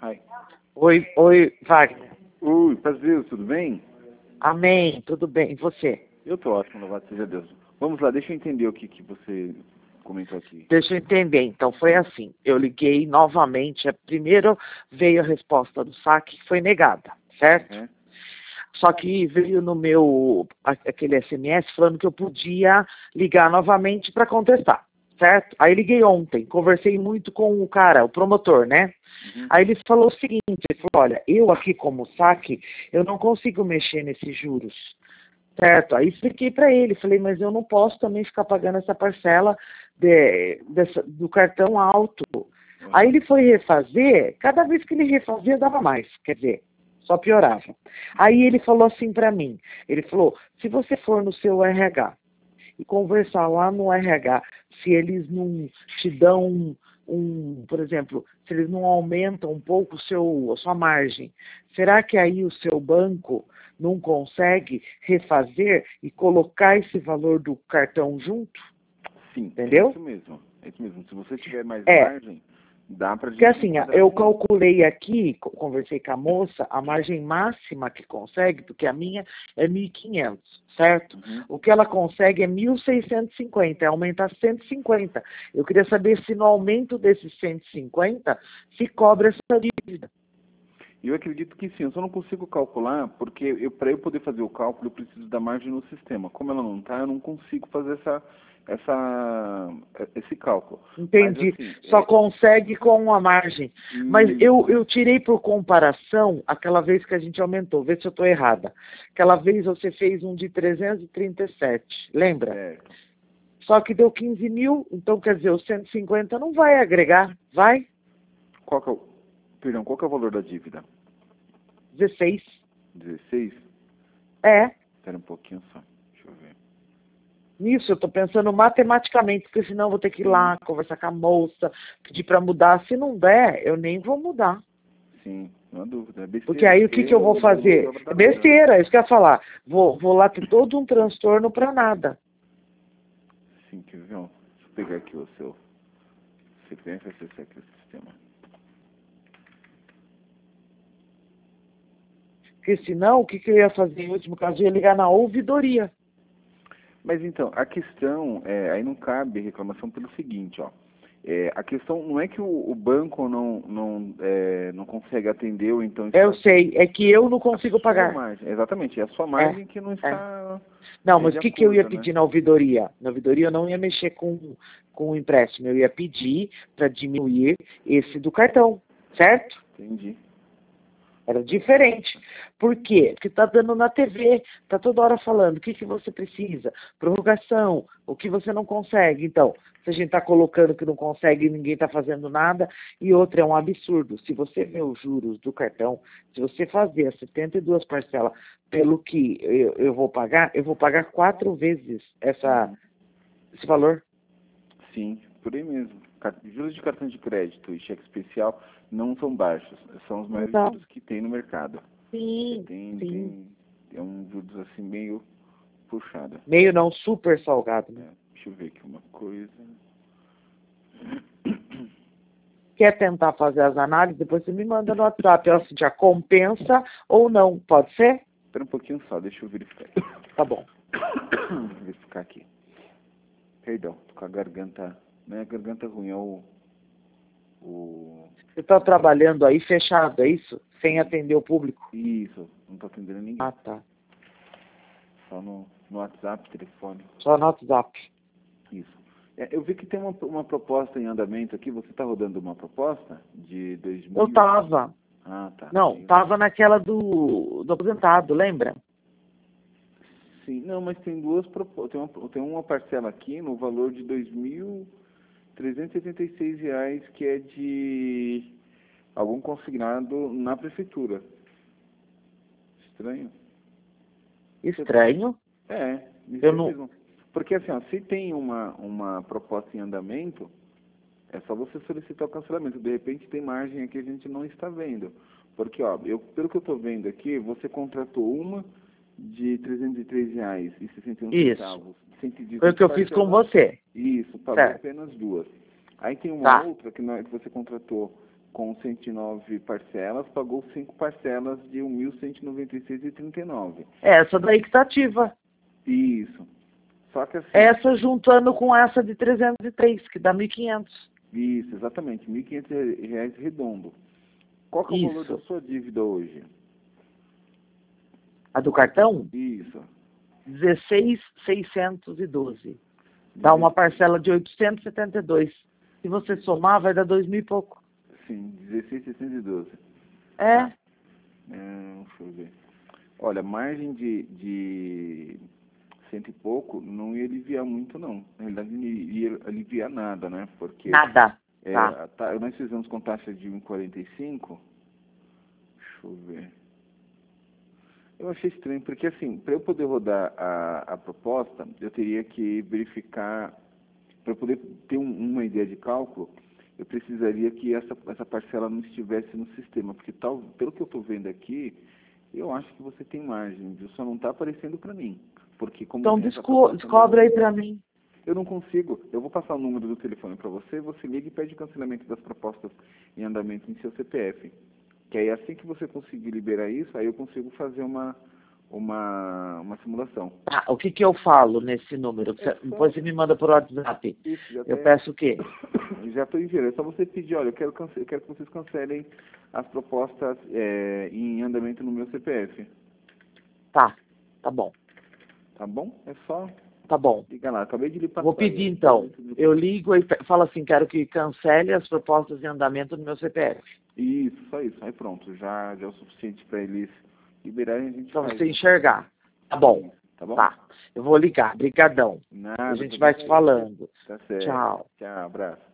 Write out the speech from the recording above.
Hi. Oi, Wagner. Oi, prazer, tudo bem? Amém, tudo bem. E você? Eu tô ótimo, louvado seja Deus. Vamos lá, deixa eu entender o que você comentou aqui. Deixa eu entender. Então, foi assim. Eu liguei novamente. Primeiro veio a resposta do saque, que foi negada, certo? Uhum. Só que veio no meu, aquele SMS falando que eu podia ligar novamente para contestar, certo? Aí liguei ontem, conversei muito com o cara, o promotor, né? Uhum. Aí ele falou o seguinte, ele falou, olha, eu aqui como saque, eu não consigo mexer nesses juros, certo? Aí expliquei para ele, falei, mas eu não posso também ficar pagando essa parcela do cartão alto. Aí ele foi refazer, cada vez que ele refazia dava mais, quer dizer, só piorava. Aí ele falou assim para mim, ele falou, se você for no seu RH e conversar lá no RH, se eles não te dão por exemplo, se eles não aumentam um pouco a sua margem, será que aí o seu banco não consegue refazer e colocar esse valor do cartão junto? Sim, Entendeu? é isso mesmo. É isso mesmo. Se você tiver mais É, margem, dá pra porque gente assim, enquadrar eu sim. calculei aqui, conversei com a moça, a margem máxima que consegue, porque a minha é 1.500, certo? Uhum. O que ela consegue é 1.650, é aumentar 150. Eu queria saber se no aumento desses 150 se cobra essa dívida. Eu acredito que sim, eu só não consigo calcular, porque para eu poder fazer o cálculo, eu preciso da margem no sistema. Como ela não está, eu não consigo fazer esse cálculo. Mas Entendi. assim, Só consegue com a margem. Mas isso. eu tirei por comparação aquela vez que a gente aumentou. Vê se eu estou errada. Aquela vez você fez um de 337, lembra? Certo. Só que deu 15 mil, então quer dizer, os 150 não vai agregar, vai? Perdão, qual que é o valor da dívida? 16. 16? É, Espera um pouquinho só, deixa eu ver. nisso eu estou pensando matematicamente, porque senão eu vou ter que ir lá, conversar com a moça, pedir para mudar. Se não der, eu nem vou mudar. Sim, não há dúvida. É besteira, Porque aí o que eu vou fazer? É besteira, é isso que eu ia falar. Vou lá ter todo um transtorno para nada. Sim, quer ver? Ó, deixa eu pegar aqui o seu CPF e acessar aqui o sistema. Porque senão, o que eu ia fazer em último caso? Eu ia ligar na ouvidoria. Mas então, a questão, aí não cabe reclamação pelo seguinte, ó. A questão não é que o banco não consegue atender ou então Eu sei, é que eu não consigo sua pagar. margem, exatamente, é a sua É, margem que não é. está Não, mas de o que eu ia acordo, né? pedir na ouvidoria? Na ouvidoria eu não ia mexer com o empréstimo, eu ia pedir para diminuir esse do cartão, certo? Entendi. Era diferente. Por quê? Porque está dando na TV, está toda hora falando o que você precisa, prorrogação, o que você não consegue. Então, se a gente está colocando que não consegue e ninguém está fazendo nada, e outra é um absurdo. Se você vê os juros do cartão, se você fazer as 72 parcelas pelo que eu vou pagar 4 vezes esse valor. Sim, por aí mesmo. Juros de cartão de crédito e cheque especial não são baixos, são os maiores Não. juros que tem no mercado. Sim, Tem, sim. tem, é um juros assim meio puxado. Meio não super salgado, né? Deixa eu ver aqui uma coisa. Quer tentar fazer as análises, depois você me manda no WhatsApp. Ela se já compensa ou não. Pode ser? Espera um pouquinho só, deixa eu verificar. Tá bom. Verificar aqui. Perdão, tô com a garganta. Não é a garganta ruim, é o. Você está trabalhando aí fechado, é isso? Sem atender o público? Isso, não tô atendendo ninguém. Ah, tá. Só no WhatsApp, telefone. Só no WhatsApp. Isso. Eu vi que tem uma proposta em andamento aqui. Você está rodando uma proposta de 2000? Eu tava. Ah, tá. Não, tava naquela do aposentado, lembra? Sim, não, mas tem duas propostas. Tem uma parcela aqui no valor de R$ 2.386, que é de algum consignado na prefeitura. Estranho? Estranho. Isso Eu aí não. mesmo. Porque assim, ó, se tem uma proposta em andamento, é só você solicitar o cancelamento. De repente tem margem aqui que a gente não está vendo. Porque, ó, pelo que eu estou vendo aqui, você contratou uma de R$ 303,61. Isso. 118 Foi o que eu fiz com você. Isso, pagou Certo. apenas duas. Aí tem uma Tá. outra que você contratou com 109 parcelas, pagou 5 parcelas de 1.196,39. Essa daí que está ativa. Isso. Só que assim... Essa juntando com essa de 303, que dá 1.500. Isso, exatamente. R$ 1.500 redondo. Qual que é o valor da sua dívida hoje? A do cartão? Isso. 16.612. Dá uma parcela de 872. Se você somar, vai dar 2.000 e pouco. Sim, 16.612. É. Deixa eu ver. Olha, margem de cento e pouco não ia aliviar muito, não. Na realidade, não ia aliviar nada, né? Porque... Nada. Nós fizemos com taxa de 1,45. Deixa eu ver. Eu achei estranho, porque assim, para eu poder rodar a proposta, eu teria que verificar, para poder ter uma ideia de cálculo, eu precisaria que essa parcela não estivesse no sistema, porque pelo que eu estou vendo aqui, eu acho que você tem margem, viu? Só não está aparecendo para mim. Porque como então descobre aí para mim. Eu não consigo. Eu vou passar o número do telefone para você liga e pede cancelamento das propostas em andamento em seu CPF. Que aí assim que você conseguir liberar isso, aí eu consigo fazer uma simulação. O que eu falo nesse número? Depois você me manda por WhatsApp. Isso, eu peço o quê? Já estou enviando. É só você pedir, olha, eu quero que vocês cancelem as propostas em andamento no meu CPF. Tá bom. Tá bom? É só... Tá bom. Liga lá, acabei de lhe passar. Vou pedir então. Eu ligo e falo assim, quero que cancele as propostas em andamento no meu CPF. Isso, só isso. Aí pronto, já é o suficiente para eles liberarem, a gente pra você enxergar. Tá bom. Tá bom? Tá. Eu vou ligar. Brigadão. Nada, a gente vai se falando. Tá certo. Tchau. Tchau, abraço.